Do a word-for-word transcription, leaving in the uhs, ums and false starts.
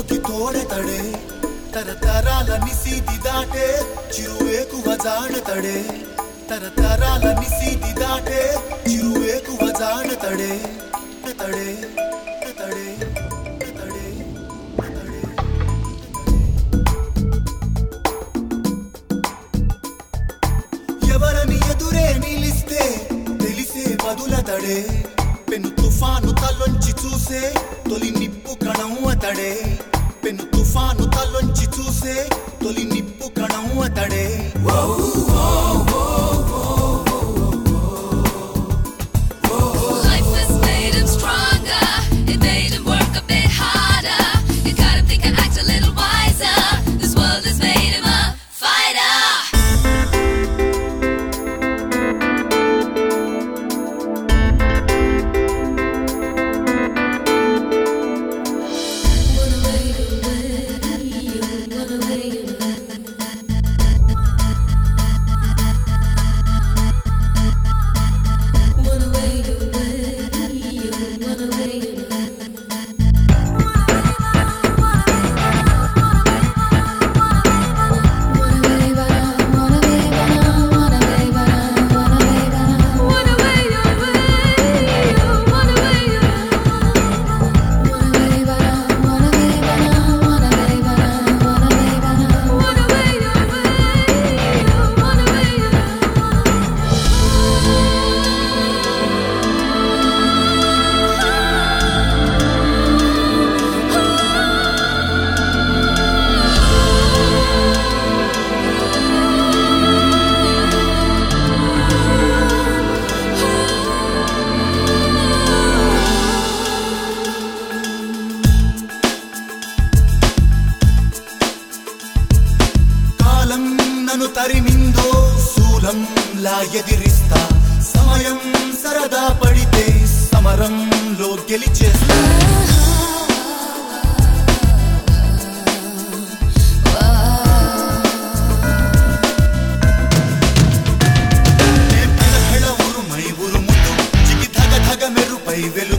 బతుకి తోడెతడే తరతరాలని సీది దాటే చిరువేకువ జాడతడే తరతరాలని సీది దాటే చిరువేకువ జాడతడే తడే తడే తడే ఎవరని ఎదురే నిలిస్తే తెలిసే వదులతడే పెను తుఫాను తలొంచి చూసే తొలి నిప్పు కణం అతడే పెను తుఫాను తలొంచి చూసే తొలి నిప్పు కణం అతడే Life has made him stronger. It made him work a bit harder. It got him thinking, act a little wiser. This world has made him a fighter. నన్ను తరిమిందో శూలంలా ఎదిరిస్తా సమయం సరదా పడితే సమరంలో గెలిచేస్తా మెరుపై వెలు